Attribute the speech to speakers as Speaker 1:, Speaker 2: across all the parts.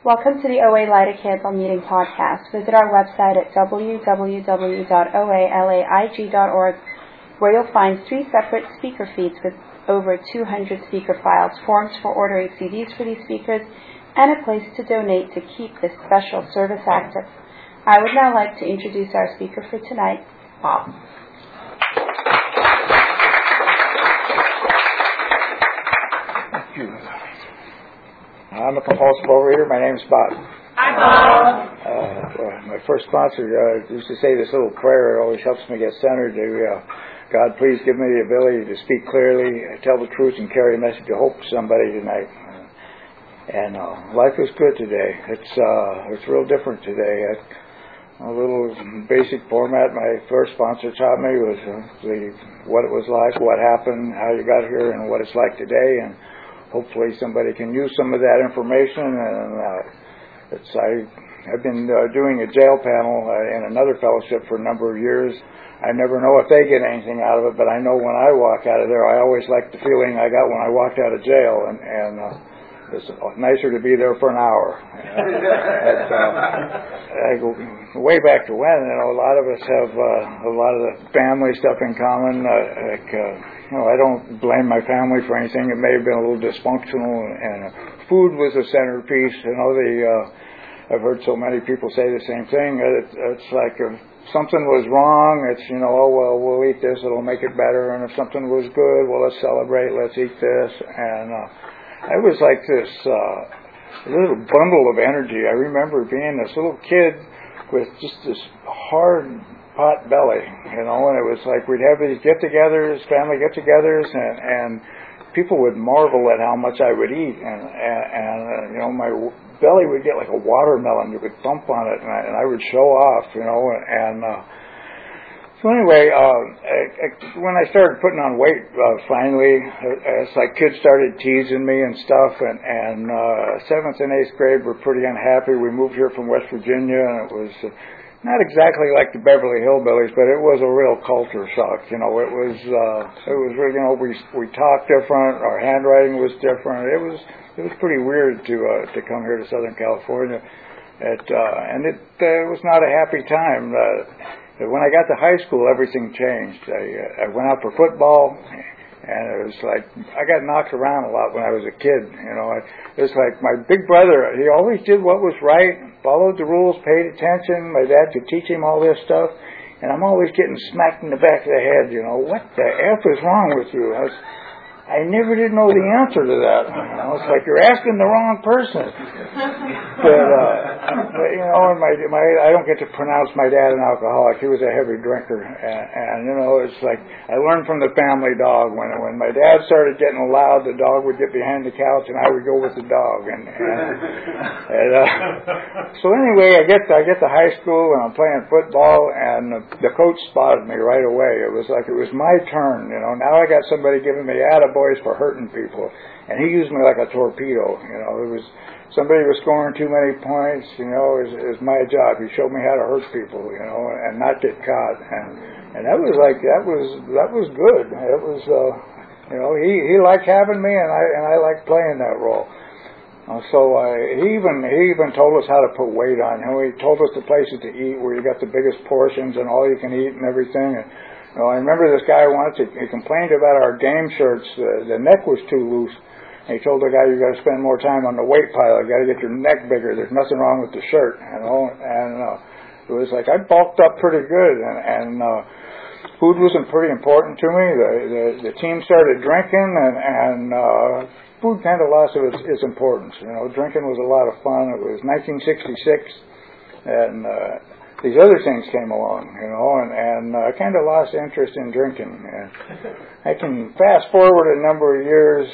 Speaker 1: Welcome to the OA Light a Candle Meeting podcast. Visit our website at www.oalaig.org, where you'll find 3 separate speaker feeds with over 200 speaker files, forms for ordering CDs for these speakers, and a place to donate to keep this special service active. I would now like to introduce our speaker for tonight, Bob.
Speaker 2: Thank you. I'm a compulsive overeater. My name's Bob.
Speaker 3: Hi, Bob.
Speaker 2: My first sponsor used to say this little prayer. It always helps me get centered. God, please give me the ability to speak clearly, tell the truth, and carry a message of hope to somebody tonight. And life is good today. It's real different today. A little basic format my first sponsor taught me was what it was like, what happened, how you got here, and what it's like today. And hopefully somebody can use some of that information. And I've been doing a jail panel in another fellowship for a number of years. I never know if they get anything out of it, but I know when I walk out of there, I always like the feeling I got when I walked out of jail. And it's nicer to be there for an hour. I go way back to when, a lot of us have a lot of the family stuff in common. I don't blame my family for anything. It may have been a little dysfunctional, and food was a centerpiece. I've heard so many people say the same thing. It's like if something was wrong, it's, we'll eat this, it'll make it better. And if something was good, well, let's celebrate, let's eat this. And I was like this little bundle of energy. I remember being this little kid with just this hard pot belly, and it was like we'd have these get-togethers, family get-togethers, and people would marvel at how much I would eat, and my belly would get like a watermelon. You could thump on it, and I would show off, So anyway, when I started putting on weight, finally, it's like kids started teasing me and stuff, and 7th and 8th grade were pretty unhappy. We moved here from West Virginia, and it was not exactly like the Beverly Hillbillies, but it was a real culture shock. It was we talked different. Our handwriting was different. It was pretty weird to come here to Southern California, and it was not a happy time. When I got to high school, everything changed. I went out for football, and it was like I got knocked around a lot when I was a kid. It was like my big brother. He always did what was right, followed the rules, paid attention. My dad could teach him all this stuff, and I'm always getting smacked in the back of the head. What the F is wrong with you? I never did know the answer to that. It's like you're asking the wrong person. But and I don't get to pronounce my dad an alcoholic. He was a heavy drinker, and it's like I learned from the family dog. When my dad started getting loud, the dog would get behind the couch, and I would go with the dog. So anyway, I get to high school, and I'm playing football, and the coach spotted me right away. It was like it was my turn. Now I got somebody giving me attaboys for hurting people, and he used me like a torpedo. It was somebody was scoring too many points. Is my job. He showed me how to hurt people, and not get caught. And that was good. It was, he liked having me, and I liked playing that role. So he even told us how to put weight on. He told us the places to eat where you got the biggest portions and all you can eat and everything. And, I remember this guy once, he complained about our game shirts. The neck was too loose. And he told the guy, you got to spend more time on the weight pile. You got to get your neck bigger. There's nothing wrong with the shirt. And it was like I bulked up pretty good. And food was pretty important to me. The team started drinking, and food kind of lost its importance. Drinking was a lot of fun. It was 1966, and these other things came along, and I kind of lost interest in drinking. And I can fast forward a number of years.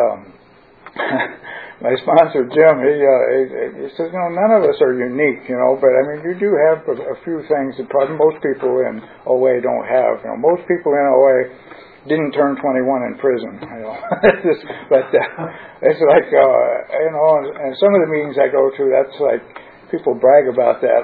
Speaker 2: My sponsor Jim, he says, none of us are unique, but I mean, you do have a few things that probably most people in OA don't have. Most people in OA didn't turn 21 in prison, but it's like, and some of the meetings I go to, that's like people brag about that.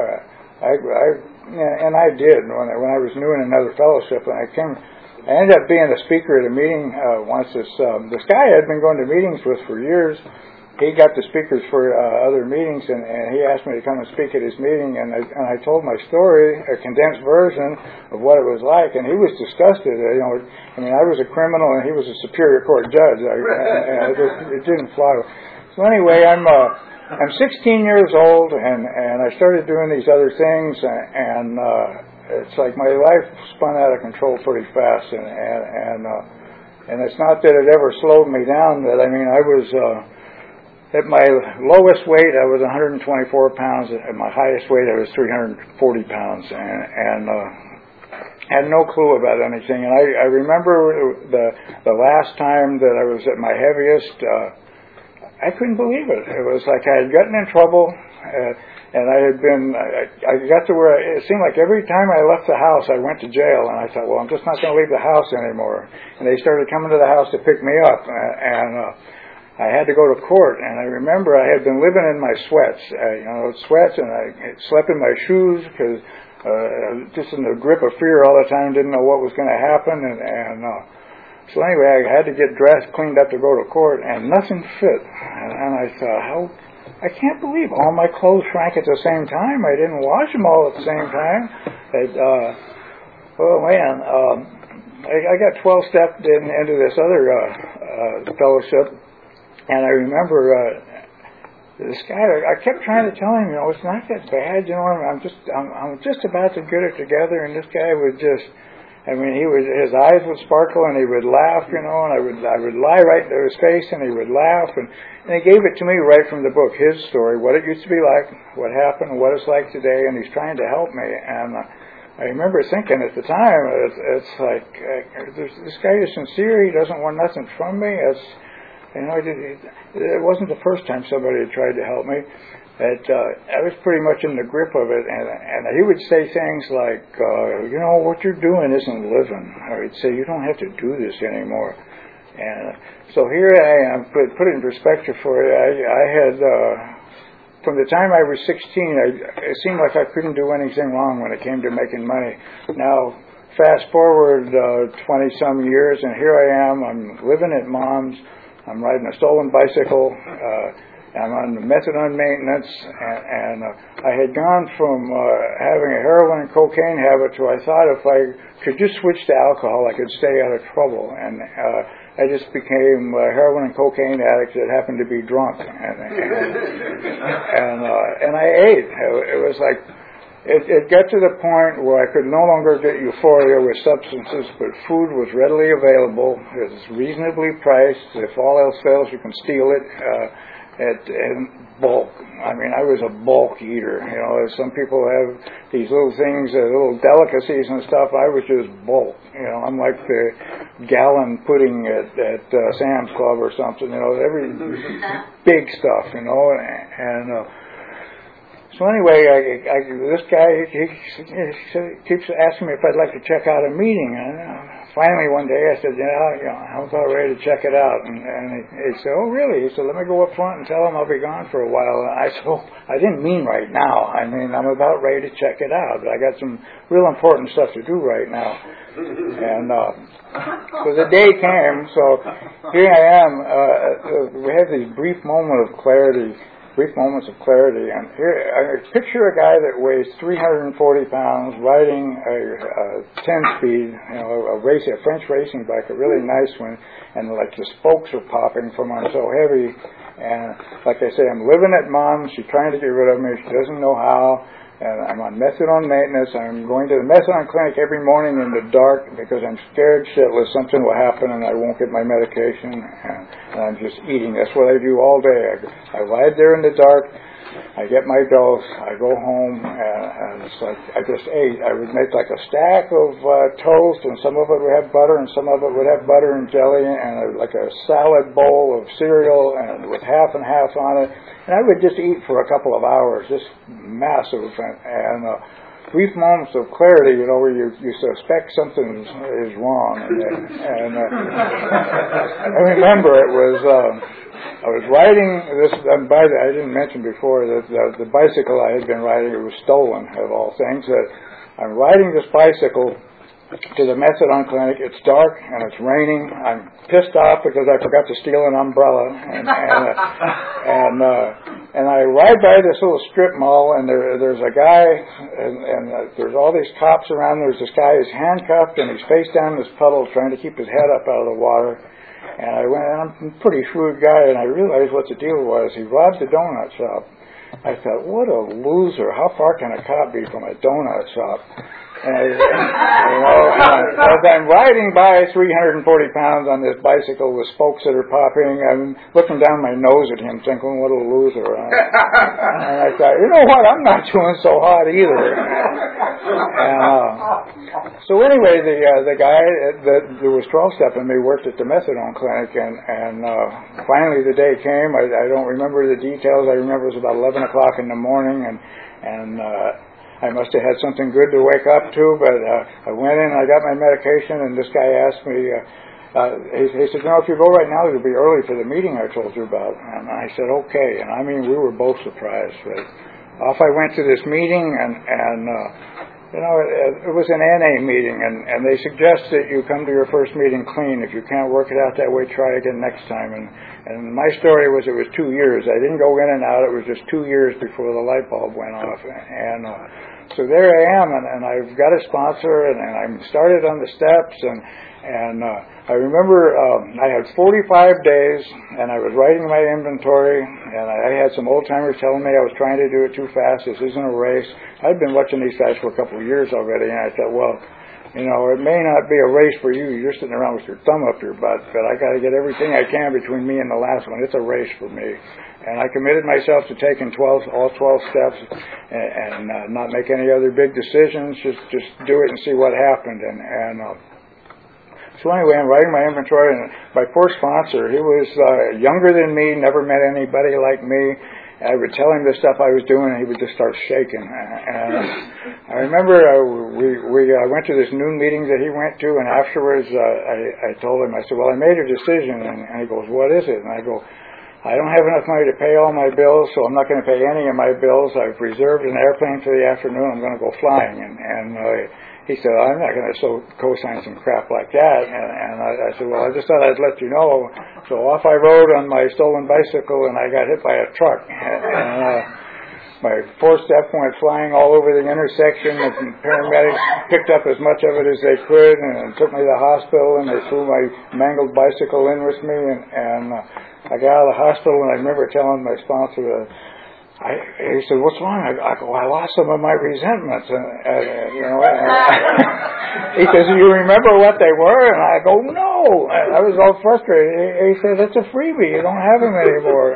Speaker 2: I did when I was new in another fellowship, and I ended up being a speaker at a meeting once. This guy I'd been going to meetings with for years, he got the speakers for other meetings, and he asked me to come and speak at his meeting, and I told my story, a condensed version of what it was like, and he was disgusted. I was a criminal, and he was a Superior Court judge. It didn't fly. So anyway, I'm 16 years old, and I started doing these other things, and it's like my life spun out of control pretty fast, and it's not that it ever slowed me down. But I was at my lowest weight, I was 124 pounds. At my highest weight, I was 340 pounds, and had no clue about anything. And I remember the last time that I was at my heaviest. I couldn't believe it. It was like I had gotten in trouble, and I got to where it seemed like every time I left the house, I went to jail, and I thought, well, I'm just not going to leave the house anymore. And they started coming to the house to pick me up, and I had to go to court. And I remember I had been living in my sweats, and I slept in my shoes because just in the grip of fear all the time, didn't know what was going to happen, so anyway, I had to get dressed, cleaned up to go to court, and nothing fit. And I thought, I can't believe all my clothes shrank at the same time. I didn't wash them all at the same time. I got 12 stepped into this other fellowship, and I remember this guy. I kept trying to tell him, it's not that bad. I'm just about to get it together, and this guy would just. His eyes would sparkle, and he would laugh, and I would lie right to his face, and he would laugh, and he gave it to me right from the book, his story, what it used to be like, what happened, what it's like today, and he's trying to help me. And I remember thinking at the time, it's like, this guy is sincere, he doesn't want nothing from me. It wasn't the first time somebody had tried to help me. I was pretty much in the grip of it, and he would say things like, what you're doing isn't living. Or he'd say, you don't have to do this anymore. And so here I am, put it in perspective for you. I had, from the time I was 16, it seemed like I couldn't do anything wrong when it came to making money. Now, fast forward 20-some years, and here I am. I'm living at Mom's. I'm riding a stolen bicycle. I'm on methadone maintenance, and I had gone from having a heroin and cocaine habit to I thought if I could just switch to alcohol, I could stay out of trouble. And I just became a heroin and cocaine addict that happened to be drunk, and I ate. It was like it got to the point where I could no longer get euphoria with substances, but food was readily available. It was reasonably priced. If all else fails, you can steal it. In bulk. I was a bulk eater. Some people have these little things, little delicacies and stuff. I was just bulk. I'm like the gallon pudding at Sam's Club or something. Every big stuff. And so anyway, this guy he keeps asking me if I'd like to check out a meeting. Finally, one day I said, I was about ready to check it out. And he said, oh, really? He said, let me go up front and tell him I'll be gone for a while. And I said, oh, I didn't mean right now. I'm about ready to check it out. I got some real important stuff to do right now. And so the day came. So here I am. We had these brief moments of clarity. And here, I picture a guy that weighs 340 pounds riding a 10-speed, a French racing bike, a really nice one, and like the spokes are popping from I'm so heavy. And like I say, I'm living at Mom's. She's trying to get rid of me. She doesn't know how. And I'm on methadone maintenance. I'm going to the methadone clinic every morning in the dark because I'm scared shitless something will happen and I won't get my medication. And I'm just eating. That's what I do all day. I lie there in the dark. I get my dose. I go home, and it's like I just ate. I would make like a stack of toast, and some of it would have butter, and some of it would have butter and jelly, and like a salad bowl of cereal, and with half and half on it. And I would just eat for a couple of hours, just massive, and brief moments of clarity, where you suspect something is wrong. And I remember it was. I was riding this. I didn't mention before that the bicycle I had been riding, it was stolen of all things. I'm riding this bicycle, to the methadone clinic. It's dark and it's raining. I'm pissed off because I forgot to steal an umbrella, and I ride by this little strip mall, and there's a guy, and there's all these cops around. There's this guy who's handcuffed and he's face down in this puddle trying to keep his head up out of the water. And I went, and I'm a pretty shrewd guy, and I realized what the deal was. He robbed a donut shop. I thought, what a loser. How far can a cop be from a donut shop? And as I'm riding by 340 pounds on this bicycle with spokes that are popping, I'm looking down my nose at him thinking, what a loser. And I thought, you know what, I'm not doing so hot either. So anyway, the guy that was 12-stepping me worked at the methadone clinic, and finally the day came. I don't remember the details. I remember it was about 11 o'clock in the morning, and I must have had something good to wake up to, but I went in, I got my medication, and this guy asked me, he said, if you go right now, it'll be early for the meeting I told you about. And I said, okay. And I mean, we were both surprised. But off I went to this meeting, and it was an NA meeting, and they suggest that you come to your first meeting clean. If you can't work it out that way, try again next time. And my story was it was 2 years. I didn't go in and out. It was just 2 years before the light bulb went off. And so there I am, and I've got a sponsor, and I'm started on the steps, and I remember I had 45 days, and I was writing my inventory, and I had some old-timers telling me I was trying to do it too fast. This isn't a race. I'd been watching these guys for a couple of years already, and I thought, well, it may not be a race for you. You're sitting around with your thumb up your butt, but I got to get everything I can between me and the last one. It's a race for me. And I committed myself to taking all 12 steps and not make any other big decisions, just do it and see what happened. So anyway, I'm writing my inventory, and my poor sponsor, he was younger than me, never met anybody like me. I would tell him the stuff I was doing, and he would just start shaking. And I remember we went to this noon meeting that he went to, and afterwards I told him, I said, well, I made a decision. And he goes, what is it? And I go, I don't have enough money to pay all my bills, so I'm not going to pay any of my bills. I've reserved an airplane for the afternoon. I'm going to go flying. And he said, I'm not going to co-sign some crap like that. And I said, well, I just thought I'd let you know. So off I rode on my stolen bicycle, and I got hit by a truck. My four-step went flying all over the intersection. The paramedics picked up as much of it as they could and took me to the hospital, and they threw my mangled bicycle in with me. And I got out of the hospital, and I remember telling my sponsor, he said, what's wrong? I go, I lost some of my resentments. He says, do you remember what they were? And I go, no. I was all frustrated. He said, it's a freebie. You don't have them anymore.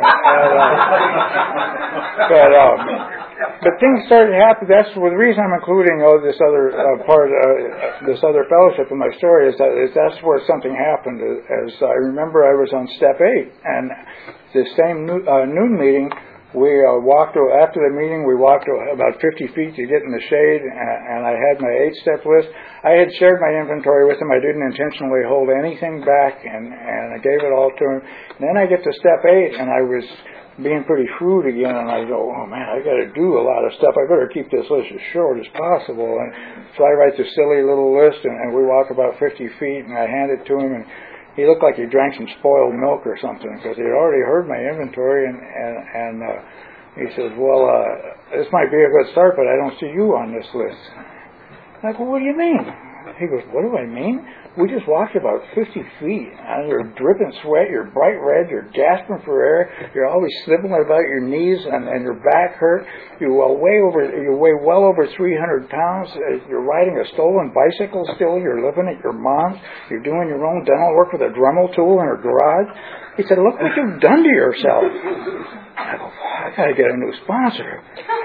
Speaker 2: But things started to happen. That's the reason I'm including this other this other fellowship in my story is that's where something happened. As I remember, I was on step 8, and the same noon meeting. We walked, after the meeting, we walked about 50 feet to get in the shade, and I had my 8-step list. I had shared my inventory with him. I didn't intentionally hold anything back, and I gave it all to him. And then I get to step 8, and I was being pretty shrewd again, and I go, oh man, I got to do a lot of stuff. I better keep this list as short as possible. And so I write this silly little list, and we walk about 50 feet, and I hand it to him, and he looked like he drank some spoiled milk or something because he had already heard my inventory, and he says, well, this might be a good start, but I don't see you on this list. I go, what do you mean? He goes, what do I mean? We just walked about 50 feet, and you're dripping sweat, you're bright red, you're gasping for air, you're always sniveling about your knees, and your back hurt. You weigh well over 300 pounds. You're riding a stolen bicycle still. You're living at your mom's. You're doing your own dental work with a Dremel tool in her garage. He said, look what you've done to yourself. I go, I got to get a new sponsor.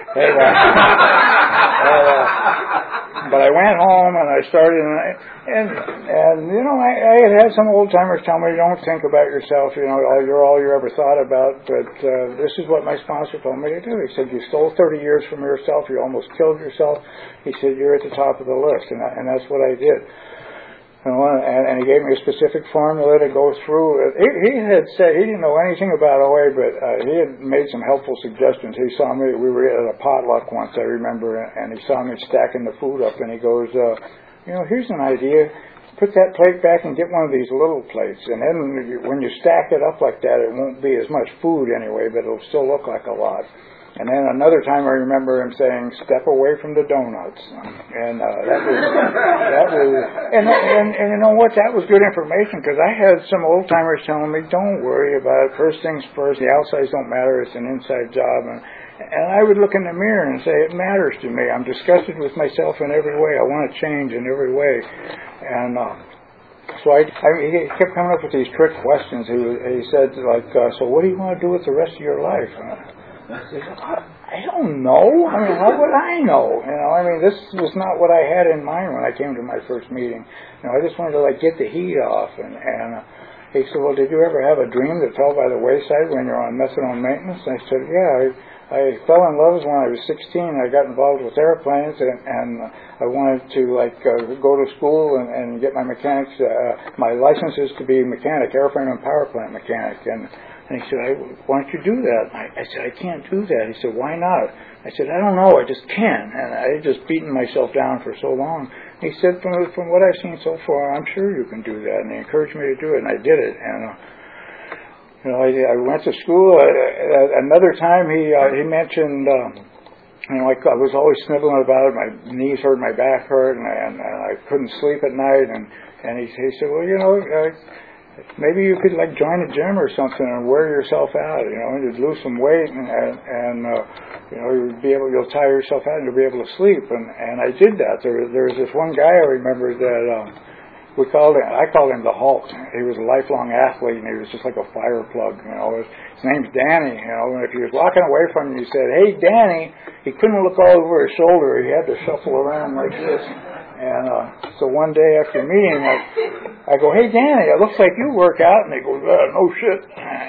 Speaker 2: But I went home and I started, and I had some old timers tell me, don't think about yourself, you're all you ever thought about, but this is what my sponsor told me to do. He said, you stole 30 years from yourself, you almost killed yourself. He said, you're at the top of the list, and that's what I did. And he gave me a specific formula to go through. He had said he didn't know anything about OA, but he had made some helpful suggestions. He saw me, we were at a potluck once, I remember, and he saw me stacking the food up, and he goes, here's an idea. Put that plate back and get one of these little plates. And then when you stack it up like that, it won't be as much food anyway, but it'll still look like a lot. And then another time I remember him saying, step away from the donuts. And and you know what? That was good information, because I had some old timers telling me, don't worry about it. First things first. The outsides don't matter. It's an inside job. And I would look in the mirror and say, it matters to me. I'm disgusted with myself in every way. I want to change in every way. And so he kept coming up with these trick questions. He said, like, so what do you want to do with the rest of your life? I don't know. I mean, how would I know? This was not what I had in mind when I came to my first meeting. I just wanted to, get the heat off. And he said, well, did you ever have a dream that fell by the wayside when you're on methadone maintenance? And I said, yeah, I fell in love when I was 16. I got involved with airplanes, and I wanted to go to school and get my mechanics. My license is to be mechanic, airframe and power plant mechanic. And he said, why don't you do that? I said, I can't do that. He said, why not? I said, I don't know. I just can't. And I had just beaten myself down for so long. He said, from what I've seen so far, I'm sure you can do that. And he encouraged me to do it, and I did it. And I went to school. Another time he mentioned, I was always sniveling about it. My knees hurt, my back hurt, and I couldn't sleep at night. And he said, well, maybe you could join a gym or something and wear yourself out, and you'd lose some weight and you'll tire yourself out and you'll be able to sleep. And I did that. There was this one guy I remember that I called him the Hulk. He was a lifelong athlete, and he was just like a fire plug. His name's Danny. And if he was walking away from you, you said, "Hey, Danny," he couldn't look all over his shoulder. He had to shuffle around like this. And so one day after meeting, I go, "Hey, Danny, it looks like you work out." And he goes, "No shit."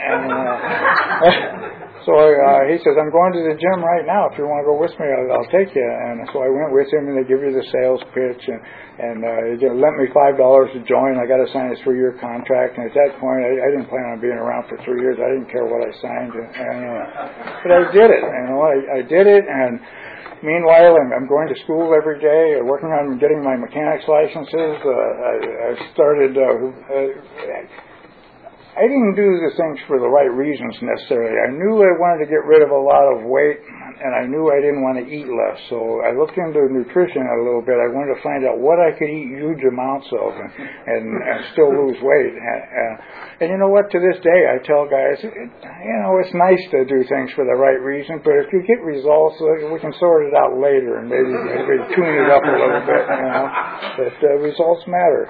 Speaker 2: And so he says, "I'm going to the gym right now. If you want to go with me, I'll take you." And so I went with him, and they give you the sales pitch, and they lent me $5 to join. I got to sign a 3-year contract, and at that point, I didn't plan on being around for 3 years. I didn't care what I signed, but I did it. I did it, and meanwhile, I'm going to school every day, working on getting my mechanics licenses. I started. I didn't do the things for the right reasons necessarily. I knew I wanted to get rid of a lot of weight, and I knew I didn't want to eat less. So I looked into nutrition a little bit. I wanted to find out what I could eat huge amounts of and still lose weight. And you know what? To this day, I tell guys, it's nice to do things for the right reason, but if you get results, we can sort it out later and maybe tune it up a little bit. But results matter.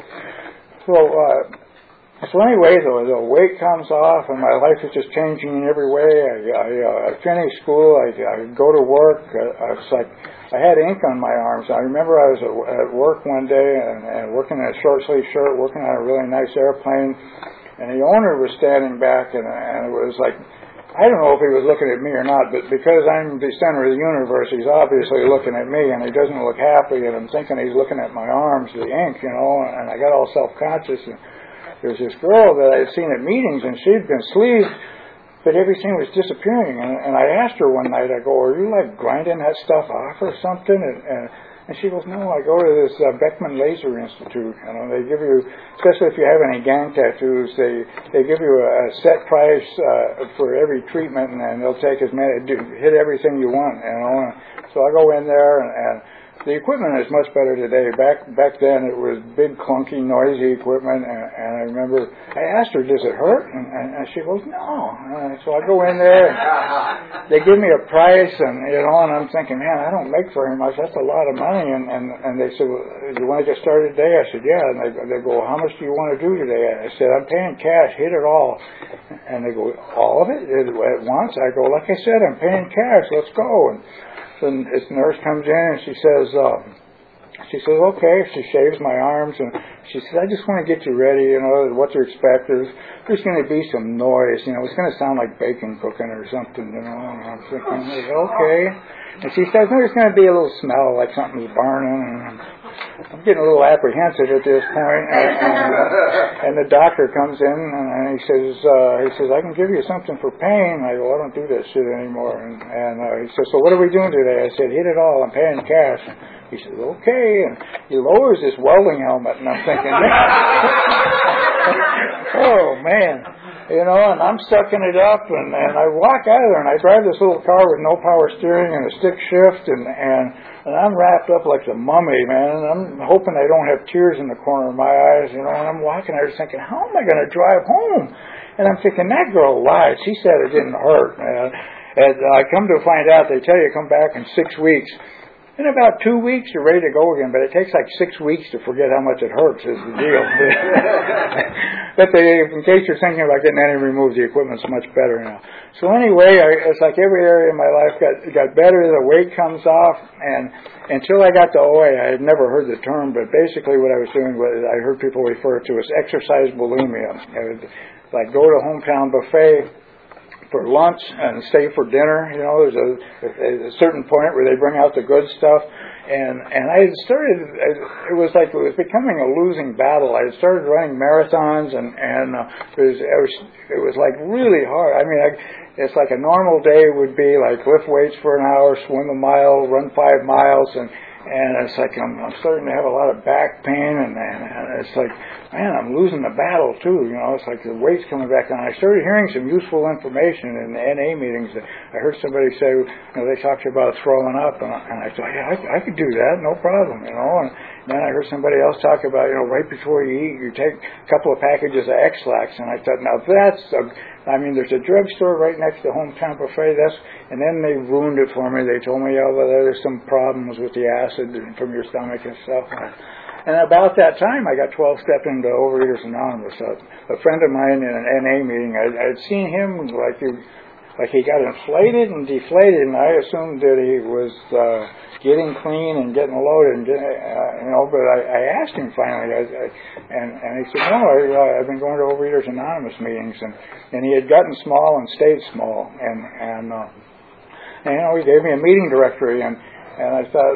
Speaker 2: So anyway, the weight comes off, and my life is just changing in every way. I finish school. I go to work. It's like I had ink on my arms. I remember I was at work one day and working in a short sleeve shirt, working on a really nice airplane, and the owner was standing back, and it was like, I don't know if he was looking at me or not, but because I'm the center of the universe, he's obviously looking at me, and he doesn't look happy, and I'm thinking he's looking at my arms, the ink, and I got all self-conscious. And there was this girl that I had seen at meetings, and she'd been sleeved, but everything was disappearing. And I asked her one night, I go, "Are you grinding that stuff off or something?" And she goes, "No, I go to this Beckman Laser Institute. They give you, especially if you have any gang tattoos, they give you a set price for every treatment, and they'll take as many, hit everything you want. So I go in there, and the equipment is much better today. Back then, it was big, clunky, noisy equipment, and I remember I asked her, "Does it hurt?" And she goes, "No." So I go in there, and they give me a price, and I'm thinking, man, I don't make very much. That's a lot of money. And they said, "Well, you want to get started today?" I said, "Yeah." And they go, "How much do you want to do today?" I said, "I'm paying cash. Hit it all." And they go, "All of it at once?" I go, "Like I said, I'm paying cash. Let's go." And this nurse comes in, and she says, "Okay." She shaves my arms, and she says, "I just want to get you ready, what to expect. There's going to be some noise, it's going to sound like bacon cooking or something, And I'm thinking, okay. And she says, "There's going to be a little smell like something's burning." And I'm getting a little apprehensive at this point, and the doctor comes in, and he says, "I can give you something for pain." I go, "I don't do that shit anymore." And he says, "So what are we doing today?" I said, "Hit it all. I'm paying cash." He says, okay, and he lowers his welding helmet, and I'm thinking, oh, man. You know, and I'm sucking it up, and I walk out of there, and I drive this little car with no power steering and a stick shift, and I'm wrapped up like the mummy, man, and I'm hoping I don't have tears in the corner of my eyes, you know, and I'm walking there thinking, how am I going to drive home? And I'm thinking, that girl lied. She said it didn't hurt, man. And I come to find out, they tell you to come back in 6 weeks. In about 2 weeks, you're ready to go again, but it takes like 6 weeks to forget how much it hurts is the deal. But in case you're thinking about getting any removed, the equipment's much better now. So anyway, it's like every area of my life got better. The weight comes off, and until I got to OA, I had never heard the term, but basically what I was doing was I heard people refer to as exercise bulimia. Like go to Hometown Buffet for lunch and stay for dinner. You know, there's a certain point where they bring out the good stuff. And I had started, it was becoming a losing battle. I had started running marathons, and it was like really hard. I mean, it's like a normal day would be like lift weights for an hour, swim a mile, run 5 miles, and it's like I'm starting to have a lot of back pain, and it's like, man, I'm losing the battle too. You know, it's like the weight's coming back on. I started hearing some useful information in the NA meetings. I heard somebody say, you know, they talked about throwing up, and I thought, yeah, I could do that, no problem, you know. And then I heard somebody else talk about, you know, right before you eat, you take a couple of packages of X-Lax, and I thought, now there's a drugstore right next to Hometown Buffet. And then they ruined it for me. They told me, oh, well, there's some problems with the acid from your stomach and stuff. And about that time, I got 12-step into Overeaters Anonymous. A friend of mine in an NA meeting, I'd seen him like he got inflated and deflated, and I assumed that he was getting clean and getting loaded, and you know. But I asked him finally, and he said, no, I've been going to Overeaters Anonymous meetings, and he had gotten small and stayed small, and you know, he gave me a meeting directory, and I thought,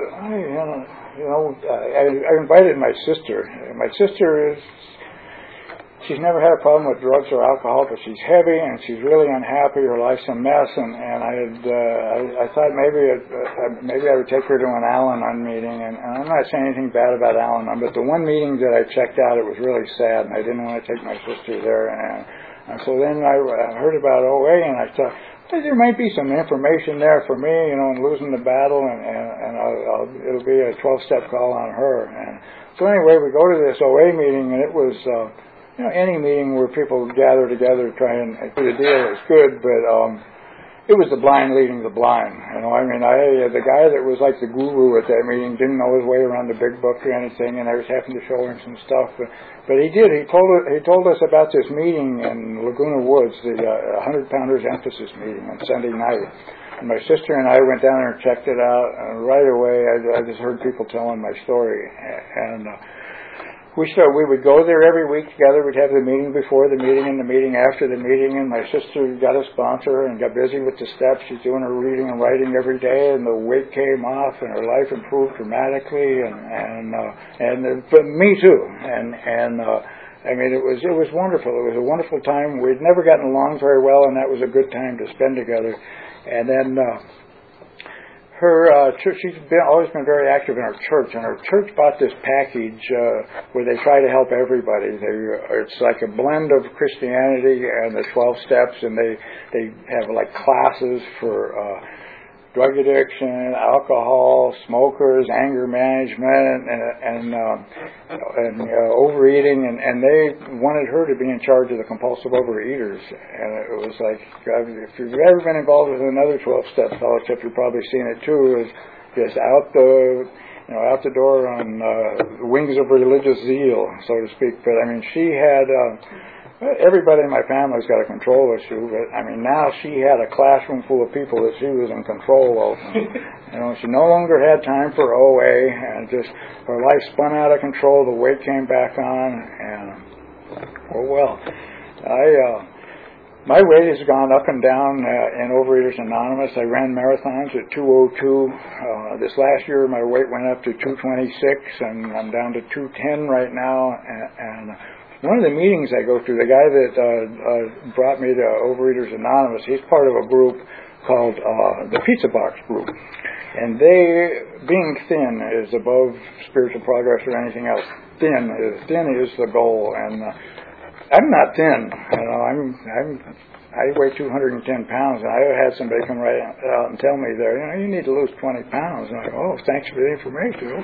Speaker 2: I invited my sister. My sister she's never had a problem with drugs or alcohol, but she's heavy and she's really unhappy. Her life's a mess, and I thought maybe I would take her to an Al-Anon meeting, and I'm not saying anything bad about Al-Anon, but the one meeting that I checked out, it was really sad, and I didn't want to take my sister there, and so then I heard about OA, and I thought, there might be some information there for me, you know, I'm losing the battle, and it'll be a 12-step call on her. And so anyway, we go to this OA meeting, and it was, you know, any meeting where people gather together to try and do the deal is good, but it was the blind leading the blind. You know, I mean, the guy that was like the guru at that meeting didn't know his way around the big book or anything, and I was having to show him some stuff. But he did. He told us about this meeting in Laguna Woods, the 100 Pounders Emphasis meeting on Sunday night. And my sister and I went down there and checked it out, and right away I just heard people telling my story. And we would go there every week together. We'd have the meeting before the meeting and the meeting after the meeting, and my sister got a sponsor and got busy with the steps. She's doing her reading and writing every day, and the weight came off, and her life improved dramatically, and but me too. And I mean, it was wonderful. It was a wonderful time. We'd never gotten along very well, and that was a good time to spend together. And then her church, she's always been very active in her church, and her church bought this package where they try to help everybody. It's like a blend of Christianity and the 12 steps, and they have like classes for drug addiction, alcohol, smokers, anger management, and overeating, and they wanted her to be in charge of the compulsive overeaters. And it was like, if you've ever been involved with another 12-step fellowship, you've probably seen it too, is just out the door on the wings of religious zeal, so to speak. But I mean, she had everybody in my family's got a control issue, but I mean, now she had a classroom full of people that she was in control of. You know, she no longer had time for OA, and just her life spun out of control. The weight came back on, and my weight has gone up and down in Overeaters Anonymous. I ran marathons at 202. This last year, my weight went up to 226, and I'm down to 210 right now. And one of the meetings I go to, the guy that brought me to Overeaters Anonymous, he's part of a group called the Pizza Box Group. And they, being thin is above spiritual progress or anything else. Thin is the goal, and I'm not thin. You know, I weigh 210 pounds, and I had somebody come right out and tell me there, you know, you need to lose 20 pounds. And I go, oh, thanks for the information.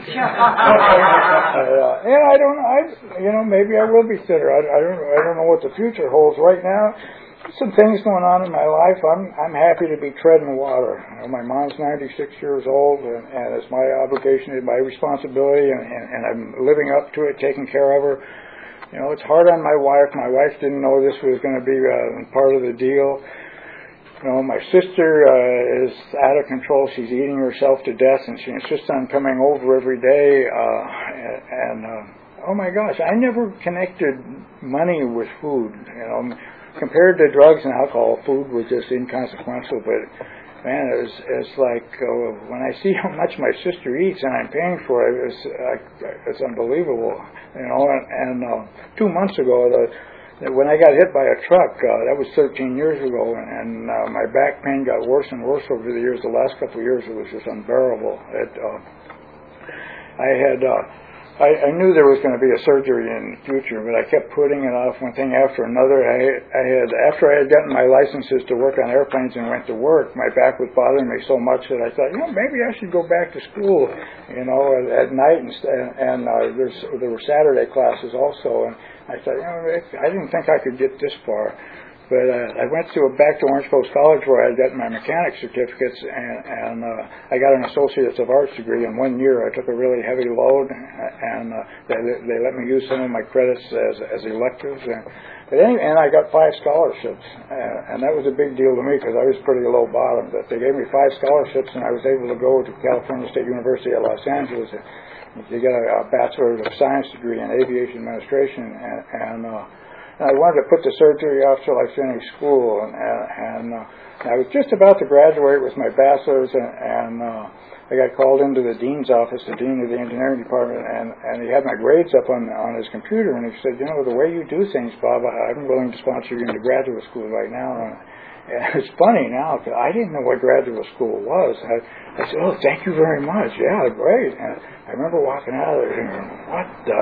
Speaker 2: And I don't know, maybe I will be thinner. I don't know what the future holds. Right now, some things going on in my life. I'm happy to be treading water. You know, my mom's 96 years old, and it's my obligation, it's my responsibility, and I'm living up to it, taking care of her. You know, it's hard on my wife. My wife didn't know this was going to be part of the deal. You know, my sister is out of control. She's eating herself to death, and she insists on coming over every day. Oh my gosh, I never connected money with food. You know, compared to drugs and alcohol, food was just inconsequential. But man, it's like when I see how much my sister eats and I'm paying for it, it's unbelievable. You know, and 2 months ago, when I got hit by a truck, that was 13 years ago, and my back pain got worse and worse over the years. The last couple of years, it was just unbearable. I knew there was going to be a surgery in the future, but I kept putting it off one thing after another. After I had gotten my licenses to work on airplanes and went to work, my back was bothering me so much that I thought, maybe I should go back to school, at night, and there were Saturday classes also, and I thought, I didn't think I could get this far. But I went back to Orange Coast College where I got my mechanics certificates, and I got an Associates of Arts degree in 1 year. I took a really heavy load, and they let me use some of my credits as electives. And I got 5 scholarships, and that was a big deal to me because I was pretty low bottom. But they gave me 5 scholarships, and I was able to go to California State University at Los Angeles to get a Bachelor of Science degree in Aviation Administration, and I wanted to put the surgery off till I finished school, and I was just about to graduate with my bachelor's, and I got called into the dean's office, the dean of the engineering department, and he had my grades up on his computer, and he said, the way you do things, Bob, I'm willing to sponsor you into graduate school right now. And it's funny now, because I didn't know what graduate school was. I said, oh, thank you very much. Yeah, great. And I remember walking out of there thinking, what the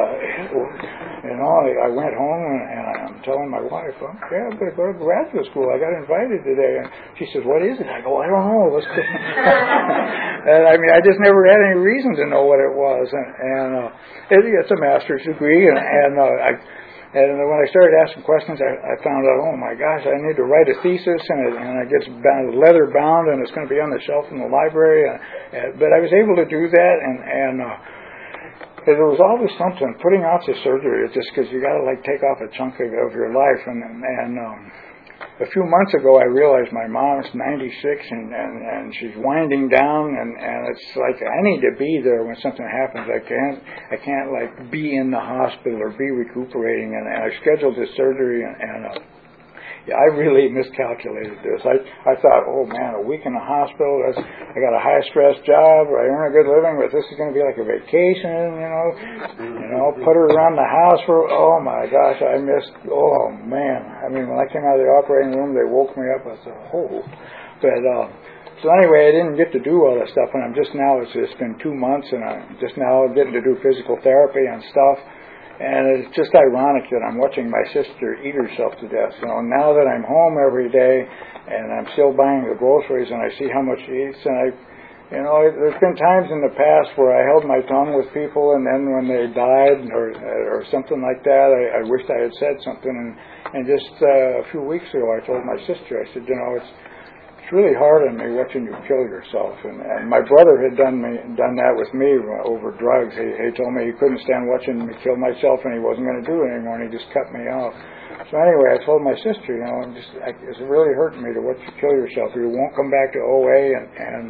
Speaker 2: hell? I went home, and I'm telling my wife, okay, I'm going to go to graduate school. I got invited today. And she says, what is it? I go, I don't know. Let's go. And I just never had any reason to know what it was. And it's a master's degree, and when I started asking questions, I found out, oh my gosh, I need to write a thesis, and it gets leather bound, and it's going to be on the shelf in the library. But I was able to do that, and there was always something. Putting off the surgery, it's just because you got to take off a chunk of your life. And a few months ago, I realized my mom's 96, and she's winding down, and it's like I need to be there when something happens. I can't be in the hospital or be recuperating. And I scheduled this surgery, and I really miscalculated this. I thought, oh man, a week in the hospital. I got a high stress job. I earn a good living, but this is going to be like a vacation. Put her around the house for. Oh my gosh, I missed. Oh man, when I came out of the operating room, they woke me up. I said, oh, but. So anyway, I didn't get to do all that stuff, and it's been 2 months, and I'm just now getting to do physical therapy and stuff. And it's just ironic that I'm watching my sister eat herself to death. Now that I'm home every day and I'm still buying the groceries and I see how much she eats, and there's been times in the past where I held my tongue with people, and then when they died or something like that, I wished I had said something. And just a few weeks ago, I told my sister, I said, it's really hard on me watching you kill yourself. And my brother had done that with me over drugs. He told me he couldn't stand watching me kill myself, and he wasn't going to do it anymore, and he just cut me off. So anyway, I told my sister, it's really hurting me to watch you kill yourself. You won't come back to OA,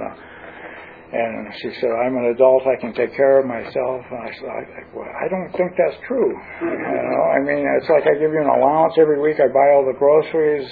Speaker 2: and she said, I'm an adult, I can take care of myself. And I said, well, I don't think that's true. It's like I give you an allowance every week. I buy all the groceries,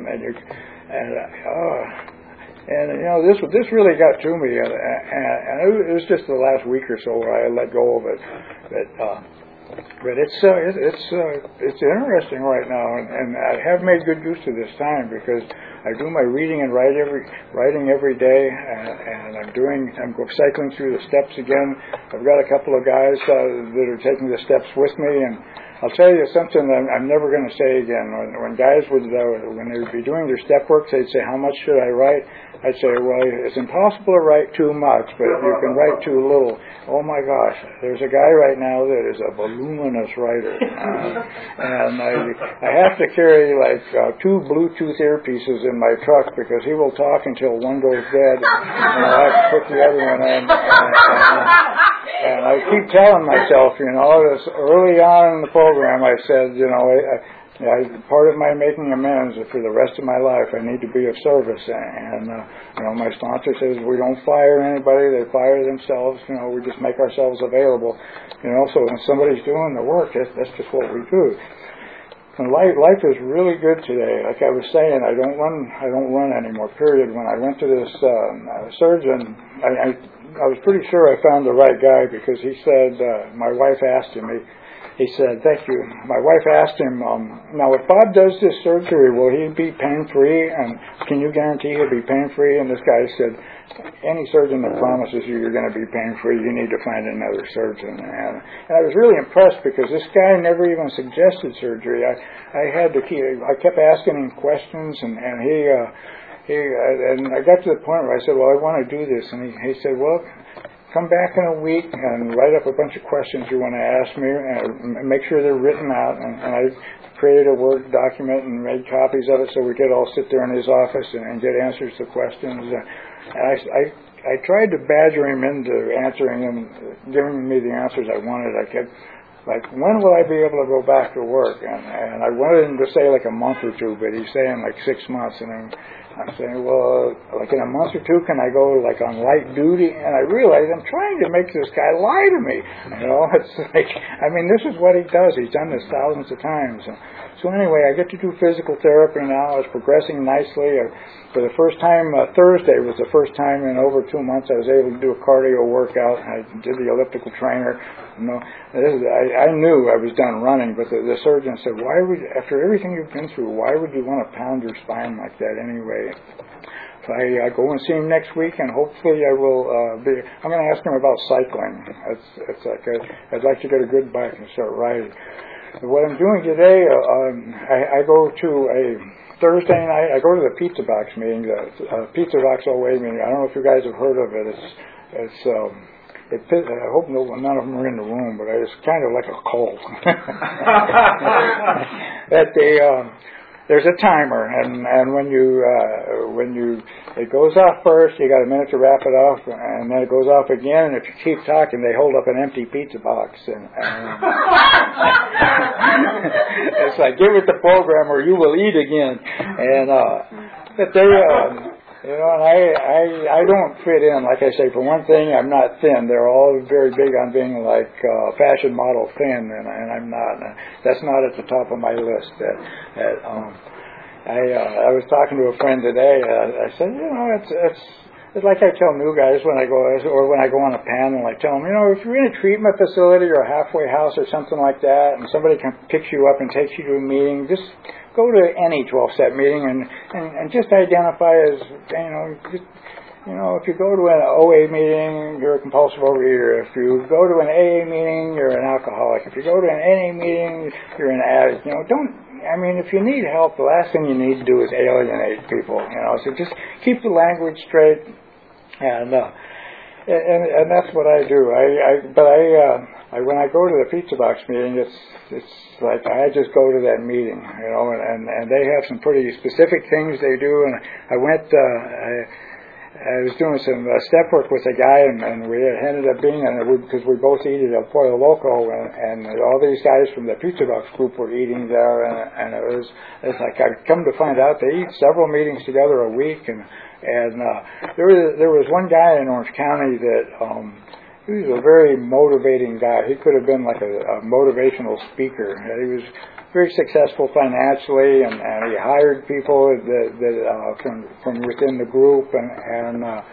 Speaker 2: this really got to me, and it was just the last week or so where I let go of it. But But it's interesting right now, and I have made good use of this time because I do my reading and writing every day, and I'm cycling through the steps again. I've got a couple of guys that are taking the steps with me, and I'll tell you something that I'm never going to say again. When guys would, when they would be doing their step work, they'd say, "How much should I write?" I'd say, "Well, it's impossible to write too much, but you can write too little." Oh my gosh, there's a guy right now that is a voluminous writer, and I have to carry like 2 Bluetooth earpieces in my truck because he will talk until one goes dead, and I have to put the other one in. And I keep telling myself, this early on in the program, I said, part of my making amends is for the rest of my life, I need to be of service. And, my sponsor says we don't fire anybody, they fire themselves. We just make ourselves available. So when somebody's doing the work, that's just what we do. And life is really good today. Like I was saying, I don't run anymore, period. When I went to this surgeon, I was pretty sure I found the right guy because he said, my wife asked him, he said, "Thank you." My wife asked him, "Now if Bob does this surgery, will he be pain-free? And can you guarantee he'll be pain-free?" And this guy said, "Any surgeon that promises you're going to be pain-free, you need to find another surgeon." And I was really impressed because this guy never even suggested surgery. I kept asking him questions, and I got to the point where I said, "Well, I want to do this." And he said, "Well, come back in a week and write up a bunch of questions you want to ask me and make sure they're written out." And I created a Word document and made copies of it so we could all sit there in his office and get answers to questions. And I tried to badger him into answering and giving me the answers I wanted. I kept, like, when will I be able to go back to work? And I wanted him to say like a month or two, but he's saying like 6 months. And I'm saying, well, like in a month or two, can I go like on light duty? And I realized I'm trying to make this guy lie to me. It's like, this is what he does. He's done this thousands of times. So anyway, I get to do physical therapy now. It's progressing nicely. For the first time, Thursday was the first time in over 2 months I was able to do a cardio workout. I did the elliptical trainer. I knew I was done running, but the surgeon said, after everything you've been through, why would you want to pound your spine like that anyway? So I go and see him next week, and hopefully I will I'm going to ask him about cycling. It's like I'd like to get a good bike and start riding. What I'm doing today, I go to a Thursday night, I go to the Pizza Box meeting, the Pizza Box OA meeting. I don't know if you guys have heard of it. I hope none of them are in the room, but it's kind of like a cult. There's a timer, and when it goes off first, you got a minute to wrap it off, and then it goes off again. And if you keep talking, they hold up an empty pizza box, and it's like, give it the program or you will eat again. And but they. And I don't fit in. Like I say, for one thing, I'm not thin. They're all very big on being like fashion model thin, and I'm not. That's not at the top of my list. I was talking to a friend today. I said, it's like I tell new guys when I go on a panel. I tell them, if you're in a treatment facility or a halfway house or something like that, and somebody picks you up and takes you to a meeting, just go to any 12-step meeting and just identify as, if you go to an OA meeting, you're a compulsive overeater. If you go to an AA meeting, you're an alcoholic. If you go to an NA meeting, you're an addict. If you need help, the last thing you need to do is alienate people, so just keep the language straight, and that's what I do. When I go to the Pizza Box meeting, it's like I just go to that meeting, and they have some pretty specific things they do. And I went, I was doing some step work with a guy, and we ended up being, because we both eat at El Pollo Loco, and all these guys from the Pizza Box group were eating there, and it's like I come to find out they eat several meetings together a week, and there was one guy in Orange County that. He was a very motivating guy. He could have been like a motivational speaker. He was very successful financially, and he hired people that from within the group, and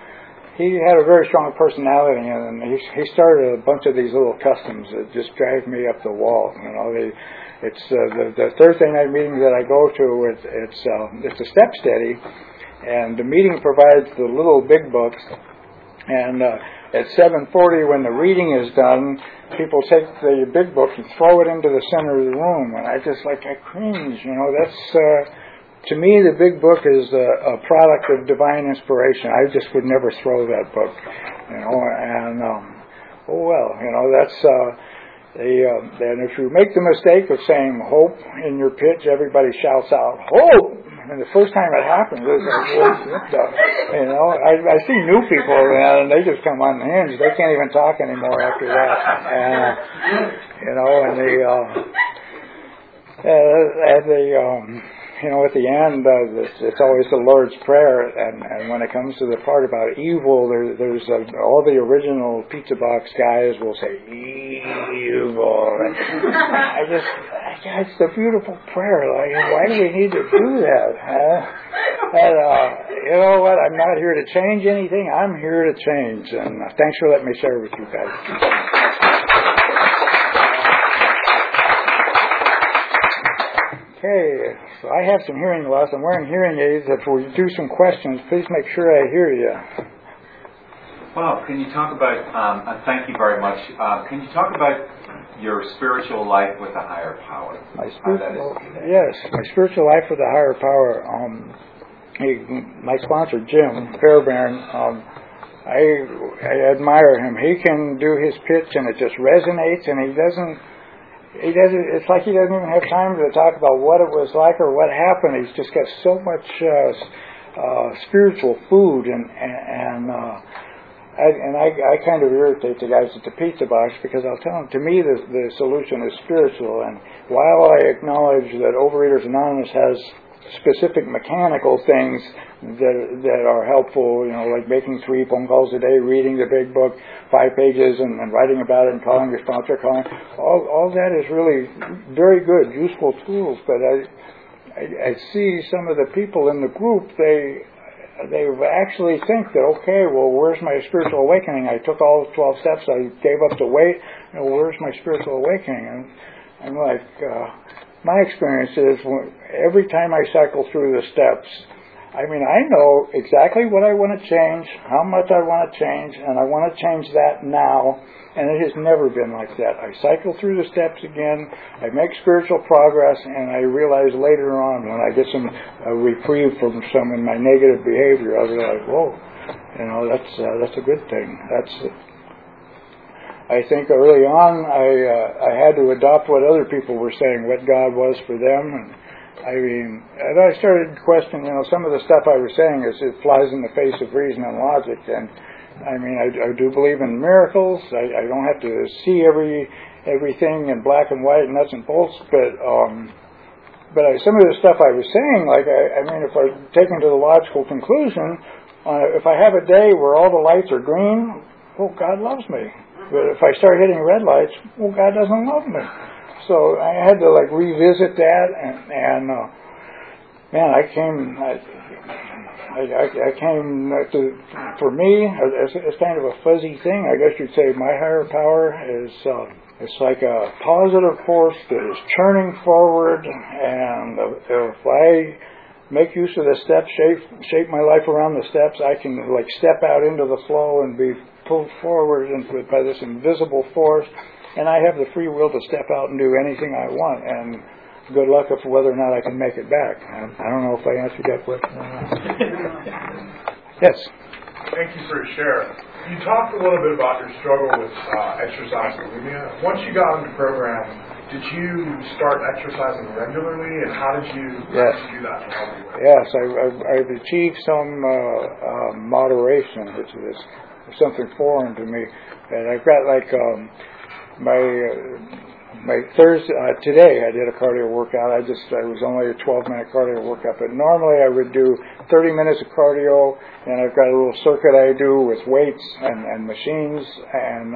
Speaker 2: he had a very strong personality, and he started a bunch of these little customs that just dragged me up the wall. You know, it's the Thursday night meeting that I go to. It's a step steady, and the meeting provides the little big books. And at 7:40, when the reading is done, people take the big book and throw it into the center of the room, and I cringe. You know, that's. To me, the big book is a product of divine inspiration. I just would never throw that book, you know. And that's and if you make the mistake of saying hope in your pitch, everybody shouts out hope. And the first time it happens, it's like, you know, I see new people and they just come unhinged. They can't even talk anymore after that. And you know, you know, at the end, it's always the Lord's Prayer, and when it comes to the part about evil, there's all the original pizza box guys will say evil. It's a beautiful prayer. Like, why do we need to do that? You know what? I'm not here to change anything. I'm here to change, and thanks for letting me share with you guys. Okay, so I have some hearing loss. I'm wearing hearing aids. If we do some questions, please make sure I hear you.
Speaker 3: Well, can you talk about, thank you very much, can you talk about your spiritual life with a higher power?
Speaker 2: My spiritual life with a higher power. My sponsor, Jim Fairbairn, I admire him. He can do his pitch and it just resonates, and he doesn't, it's like he doesn't even have time to talk about what it was like or what happened. He's just got so much spiritual food, and I kind of irritate the guys at the pizza box, because I'll tell them, to me the solution is spiritual. And while I acknowledge that Overeaters Anonymous has specific mechanical things that are helpful, you know, like making 3 phone calls a day, reading the big book, 5 pages, and writing about it, and calling your sponsor, all that is really very good, useful tools. But I see some of the people in the group, they actually think that, okay, well, where's my spiritual awakening? I took all 12 steps, I gave up the weight, you know, where's my spiritual awakening? And I'm like, my experience is every time I cycle through the steps, I mean, I know exactly what I want to change, how much I want to change, and I want to change that now, and it has never been like that. I cycle through the steps again, I make spiritual progress, and I realize later on when I get some reprieve from some of my negative behavior, I'll be like, whoa, you know, that's a good thing. I think early on I had to adopt what other people were saying, what God was for them, and I started questioning, you know, some of the stuff I was saying it flies in the face of reason and logic. And I mean, I do believe in miracles. I don't have to see everything in black and white, nuts and bolts, but some of the stuff I was saying, like I mean, if I take it to the logical conclusion, if I have a day where all the lights are green, well, God loves me. But if I start hitting red lights, well, God doesn't love me. So I had to revisit that, and man, I came to, for me, it's kind of a fuzzy thing. I guess you'd say my higher power is it's like a positive force that is churning forward, and if I make use of the steps, shape my life around the steps, I can step out into the flow and be pulled forward by this invisible force, and I have the free will to step out and do anything I want, and good luck of whether or not I can make it back. I don't know if I answered that question or not. Yes?
Speaker 4: Thank you for your share. You talked a little bit about your struggle with exercise bulimia. Once you got into the program, did you start exercising regularly, and how did you do that to help you?
Speaker 2: Yes, I've achieved some moderation, which is something foreign to me. And I've got my Thursday today I did a cardio workout. It was only a 12-minute cardio workout, but normally I would do 30 minutes of cardio, and I've got a little circuit I do with weights and machines, and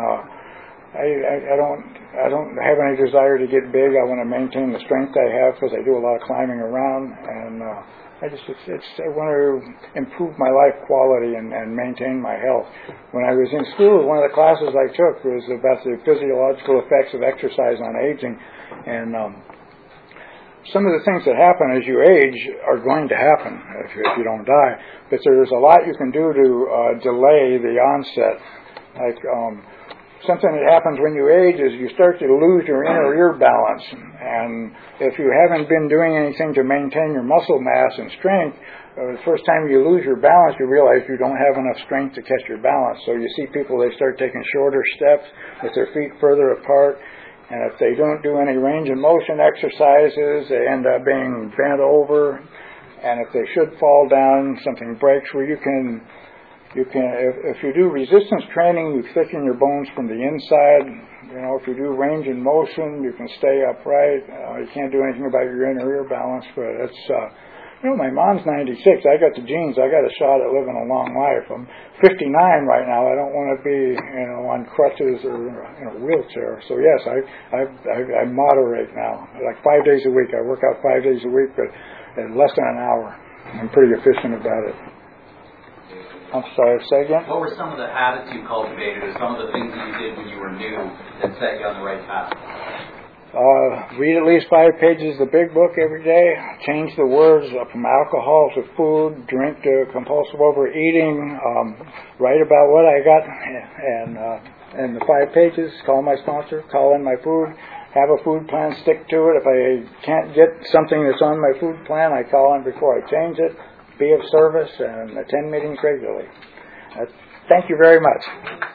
Speaker 2: I don't have any desire to get big. I want to maintain the strength I have because I do a lot of climbing around, and I want to improve my life quality and maintain my health. When I was in school, one of the classes I took was about the physiological effects of exercise on aging, and some of the things that happen as you age are going to happen if you don't die. But there's a lot you can do to delay the onset. Like something that happens when you age is you start to lose your inner ear balance. And if you haven't been doing anything to maintain your muscle mass and strength, the first time you lose your balance, you realize you don't have enough strength to catch your balance. So you see people, they start taking shorter steps with their feet further apart. And if they don't do any range of motion exercises, they end up being bent over. And if they should fall down, something breaks where you can, if you do resistance training, you thicken your bones from the inside. You know, if you do range of motion, you can stay upright. You can't do anything about your inner ear balance, but it's, my mom's 96. I got the genes. I got a shot at living a long life. I'm 59 right now. I don't want to be, on crutches or in a wheelchair. So yes, I moderate now. Like 5 days a week. I work out 5 days a week, but in less than an hour. I'm pretty efficient about it. I'm sorry, say again?
Speaker 5: What were some of the habits you cultivated or some of the things that you did when you were new that set you on the right path?
Speaker 2: Read at least 5 pages of the big book every day. Change the words from alcohol to food, drink to compulsive overeating. Write about what I got and the 5 pages. Call my sponsor. Call in my food. Have a food plan. Stick to it. If I can't get something that's on my food plan, I call in before I change it. Be of service and attend meetings regularly. Thank you very much.